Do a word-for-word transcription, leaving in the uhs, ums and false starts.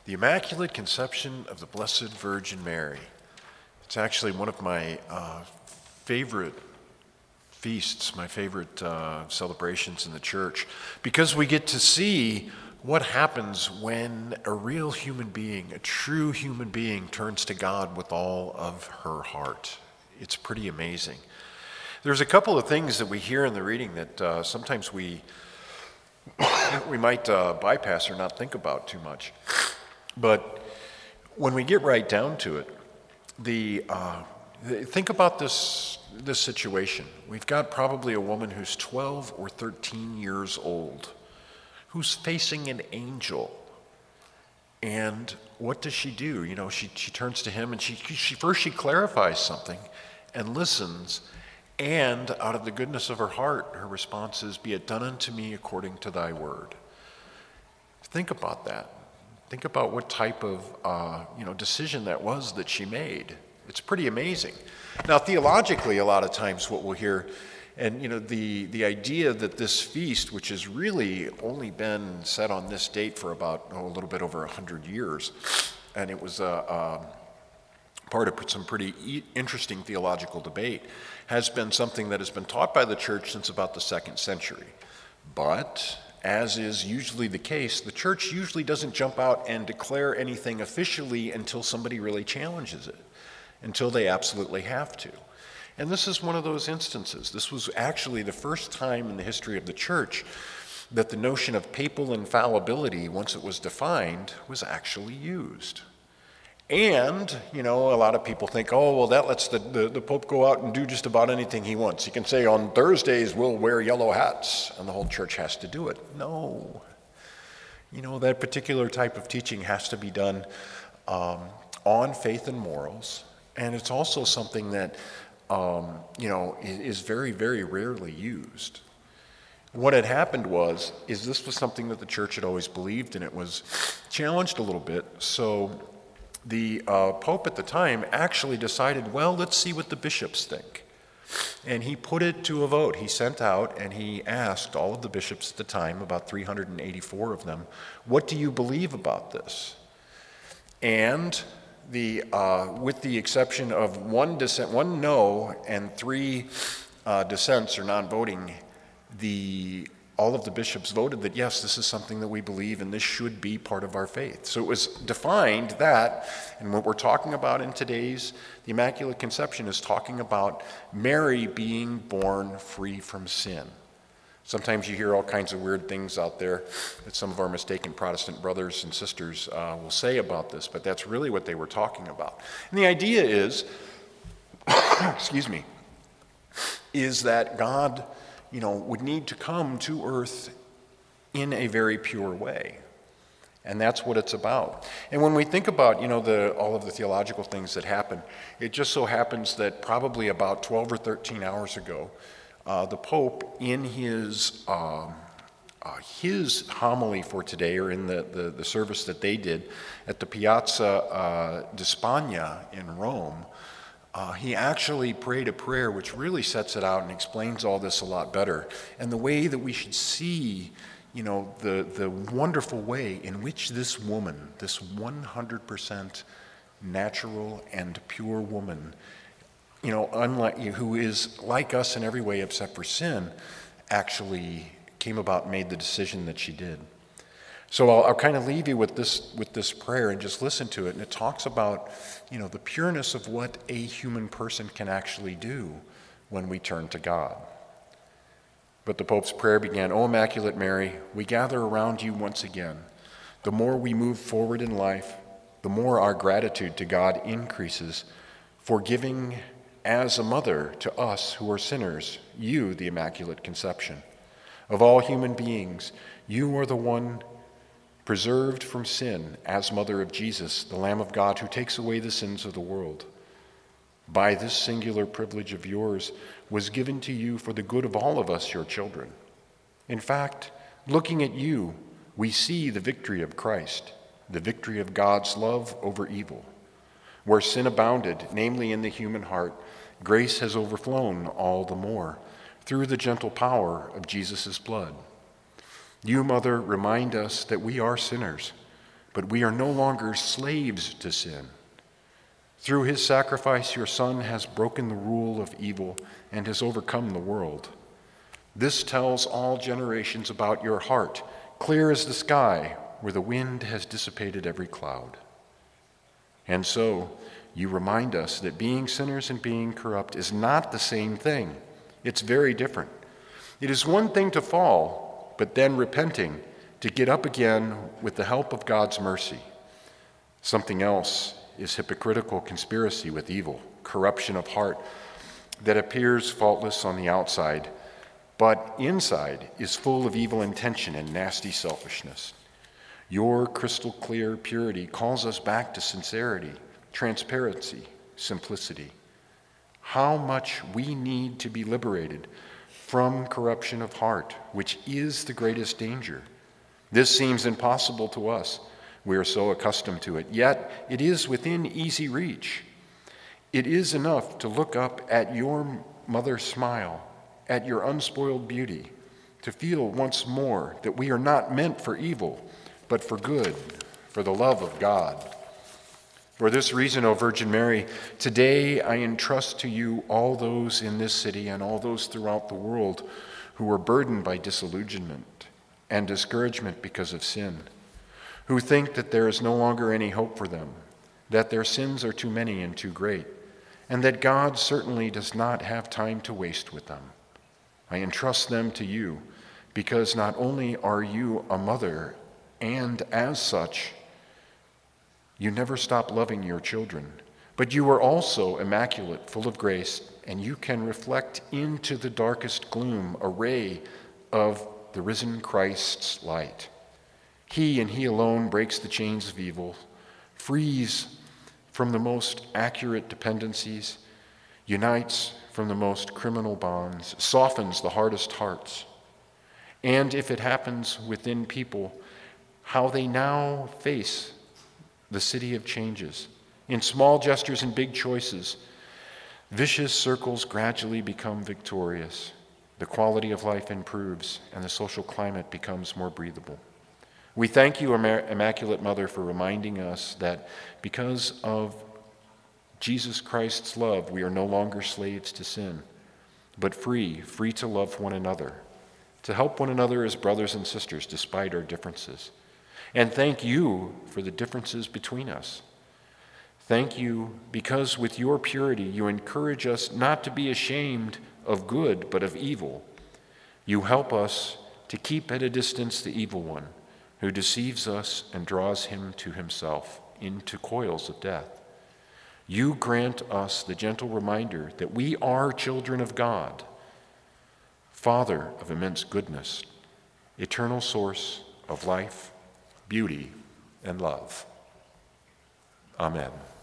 The Immaculate Conception of the Blessed Virgin Mary. It's actually one of my uh, favorite feasts, my favorite uh, celebrations in the church, because we get to see what happens when a real human being, a true human being, turns to God with all of her heart. It's pretty amazing. There's a couple of things that we hear in the reading that uh, sometimes we we might uh, bypass or not think about too much. But when we get right down to it, the, uh, the think about this this situation. We've got probably a woman who's twelve or thirteen years old, who's facing an angel. And what does she do? You know, she she turns to him and she she first she clarifies something and listens. And out of the goodness of her heart, her response is, "Be it done unto me according to thy word." Think about that. Think about what type of uh, you know decision that was that she made. It's pretty amazing. Now, theologically, a lot of times what we'll hear, and you know, the, the idea that this feast, which has really only been set on this date for about oh, a little bit over one hundred years, and it was a, a part of some pretty e- interesting theological debate, has been something that has been taught by the church since about the second century. But as is usually the case, the church usually doesn't jump out and declare anything officially until somebody really challenges it, until they absolutely have to. And this is one of those instances. This was actually the first time in the history of the church that the notion of papal infallibility, once it was defined, was actually used. And, you know, a lot of people think, oh, well, that lets the, the, the Pope go out and do just about anything he wants. He can say, on Thursdays, we'll wear yellow hats, and the whole church has to do it. No. You know, that particular type of teaching has to be done um, on faith and morals, and it's also something that, um, you know, is very, very rarely used. What had happened was, is this was something that the church had always believed, and it was challenged a little bit, so the uh, Pope at the time actually decided, well, let's see what the bishops think. And he put it to a vote. He sent out and he asked all of the bishops at the time, about three hundred eighty-four of them, what do you believe about this? And the uh, with the exception of one dissent, one no, and three uh, dissents or non-voting, the all of the bishops voted that, yes, this is something that we believe and this should be part of our faith. So it was defined that, and what we're talking about in today's, the Immaculate Conception is talking about Mary being born free from sin. Sometimes you hear all kinds of weird things out there that some of our mistaken Protestant brothers and sisters uh, will say about this, but that's really what they were talking about. And the idea is, excuse me, is that God, you know, would need to come to earth in a very pure way. And that's what it's about. And when we think about, you know, the, all of the theological things that happen, it just so happens that probably about twelve or thirteen hours ago, uh, the Pope, in his um, uh, his homily for today, or in the, the, the service that they did at the Piazza uh, di Spagna in Rome, Uh, he actually prayed a prayer which really sets it out and explains all this a lot better. And the way that we should see, you know, the, the wonderful way in which this woman, this one hundred percent natural and pure woman, you know, unlike who is like us in every way except for sin, actually came about and made the decision that she did. So I'll, I'll kind of leave you with this with this prayer and just listen to it. And it talks about, you know, the pureness of what a human person can actually do when we turn to God. But the Pope's prayer began, "O Immaculate Mary, we gather around you once again. The more we move forward in life, the more our gratitude to God increases for giving as a mother to us who are sinners, you, the Immaculate Conception. Of all human beings, you are the one preserved from sin as mother of Jesus, the Lamb of God who takes away the sins of the world. By this singular privilege of yours was given to you for the good of all of us, your children. In fact, looking at you, we see the victory of Christ, the victory of God's love over evil. Where sin abounded, namely in the human heart, grace has overflown all the more through the gentle power of Jesus' blood. You, Mother, remind us that we are sinners, but we are no longer slaves to sin. Through his sacrifice, your Son has broken the rule of evil and has overcome the world. This tells all generations about your heart, clear as the sky, where the wind has dissipated every cloud. And so, you remind us that being sinners and being corrupt is not the same thing. It's very different. It is one thing to fall, but then repenting, to get up again with the help of God's mercy. Something else is hypocritical conspiracy with evil, corruption of heart that appears faultless on the outside, but inside is full of evil intention and nasty selfishness. Your crystal clear purity calls us back to sincerity, transparency, simplicity. How much we need to be liberated from corruption of heart, which is the greatest danger. This seems impossible to us. We are so accustomed to it, yet it is within easy reach. It is enough to look up at your mother's smile, at your unspoiled beauty, to feel once more that we are not meant for evil, but for good, for the love of God. For this reason, O Virgin Mary, today I entrust to you all those in this city and all those throughout the world who are burdened by disillusionment and discouragement because of sin, who think that there is no longer any hope for them, that their sins are too many and too great, and that God certainly does not have time to waste with them. I entrust them to you because not only are you a mother, and as such, you never stop loving your children, but you are also immaculate, full of grace, and you can reflect into the darkest gloom a ray of the risen Christ's light. He and he alone breaks the chains of evil, frees from the most accurate dependencies, unites from the most criminal bonds, softens the hardest hearts. And if it happens within people, how they now face the city of changes. In small gestures and big choices, vicious circles gradually become victorious. The quality of life improves, and the social climate becomes more breathable. We thank you, Immaculate Mother, for reminding us that because of Jesus Christ's love, we are no longer slaves to sin, but free, free to love one another, to help one another as brothers and sisters despite our differences. And thank you for the differences between us. Thank you because with your purity you encourage us not to be ashamed of good but of evil. You help us to keep at a distance the evil one who deceives us and draws him to himself into coils of death. You grant us the gentle reminder that we are children of God, Father of immense goodness, eternal source of life, beauty, and love. Amen.